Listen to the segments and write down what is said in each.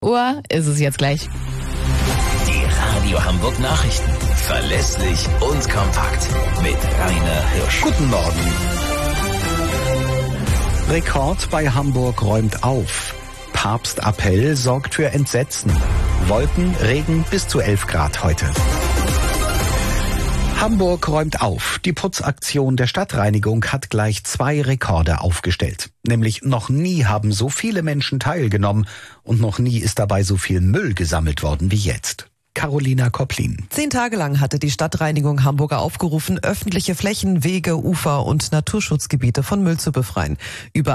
Uhr ist es jetzt gleich. Die Radio Hamburg Nachrichten. Verlässlich und kompakt. Mit Rainer Hirsch. Guten Morgen. Rekord bei Hamburg räumt auf. Papstappell sorgt für Entsetzen. Wolken, Regen bis zu 11 Grad heute. Hamburg räumt auf. Die Putzaktion der Stadtreinigung hat gleich 2 Rekorde aufgestellt. Nämlich noch nie haben so viele Menschen teilgenommen und noch nie ist dabei so viel Müll gesammelt worden wie jetzt. Carolina Kopplin. 10 Tage lang hatte die Stadtreinigung Hamburger aufgerufen, öffentliche Flächen, Wege, Ufer und Naturschutzgebiete von Müll zu befreien. Über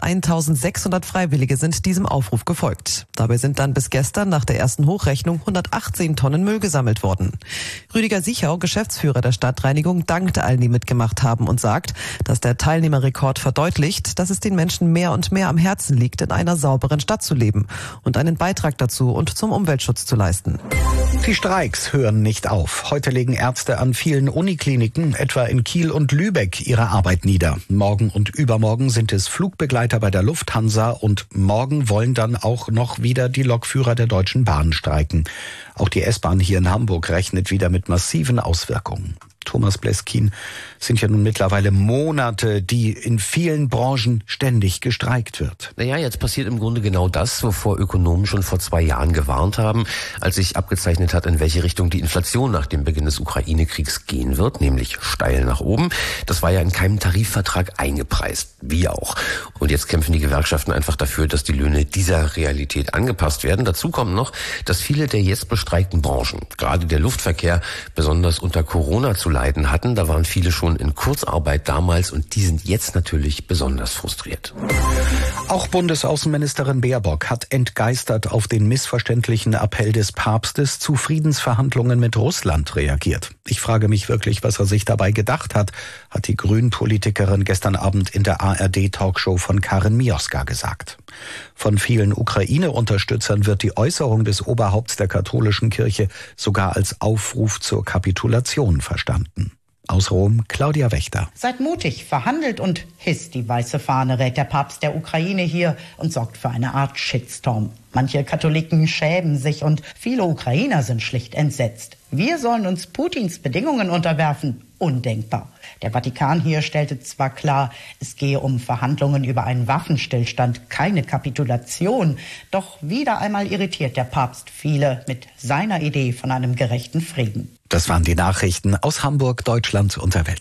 101.600 Freiwillige sind diesem Aufruf gefolgt. Dabei sind dann bis gestern nach der ersten Hochrechnung 118 Tonnen Müll gesammelt worden. Rüdiger Sichau, Geschäftsführer der Stadtreinigung, dankt allen, die mitgemacht haben und sagt, dass der Teilnehmerrekord verdeutlicht, dass es den Menschen mehr und mehr am Herzen liegt, in einer sauberen Stadt zu leben und einen Beitrag dazu und zum Umweltschutz zu leisten. Die Streiks hören nicht auf. Heute legen Ärzte an vielen Unikliniken, etwa in Kiel und Lübeck, ihre Arbeit nieder. Morgen und übermorgen sind es Flugbegleiter bei der Lufthansa und morgen wollen dann auch noch wieder die Lokführer der Deutschen Bahn streiken. Auch die S-Bahn hier in Hamburg rechnet wieder mit massiven Auswirkungen. Thomas Bleskin, sind ja nun mittlerweile Monate, die in vielen Branchen ständig gestreikt wird. Naja, jetzt passiert im Grunde genau das, wovor Ökonomen schon vor 2 Jahren gewarnt haben, als sich abgezeichnet hat, in welche Richtung die Inflation nach dem Beginn des Ukraine-Kriegs gehen wird, nämlich steil nach oben. Das war ja in keinem Tarifvertrag eingepreist, wie auch. Und jetzt kämpfen die Gewerkschaften einfach dafür, dass die Löhne dieser Realität angepasst werden. Dazu kommt noch, dass viele der jetzt bestreikten Branchen, gerade der Luftverkehr, besonders unter Corona zu leiden hatten. Da waren viele schon in Kurzarbeit damals und die sind jetzt natürlich besonders frustriert. Auch Bundesaußenministerin Baerbock hat entgeistert auf den missverständlichen Appell des Papstes zu Friedensverhandlungen mit Russland reagiert. Ich frage mich wirklich, was er sich dabei gedacht hat die Grünen-Politikerin gestern Abend in der ARD-Talkshow von Karin Mioska gesagt. Von vielen Ukraine-Unterstützern wird die Äußerung des Oberhaupts der katholischen Kirche sogar als Aufruf zur Kapitulation verstanden. Aus Rom, Claudia Wächter. Seid mutig, verhandelt und hisst die weiße Fahne, rät der Papst der Ukraine hier und sorgt für eine Art Shitstorm. Manche Katholiken schämen sich und viele Ukrainer sind schlicht entsetzt. Wir sollen uns Putins Bedingungen unterwerfen? Undenkbar. Der Vatikan hier stellte zwar klar, es gehe um Verhandlungen über einen Waffenstillstand, keine Kapitulation. Doch wieder einmal irritiert der Papst viele mit seiner Idee von einem gerechten Frieden. Das waren die Nachrichten aus Hamburg, Deutschland und der Welt.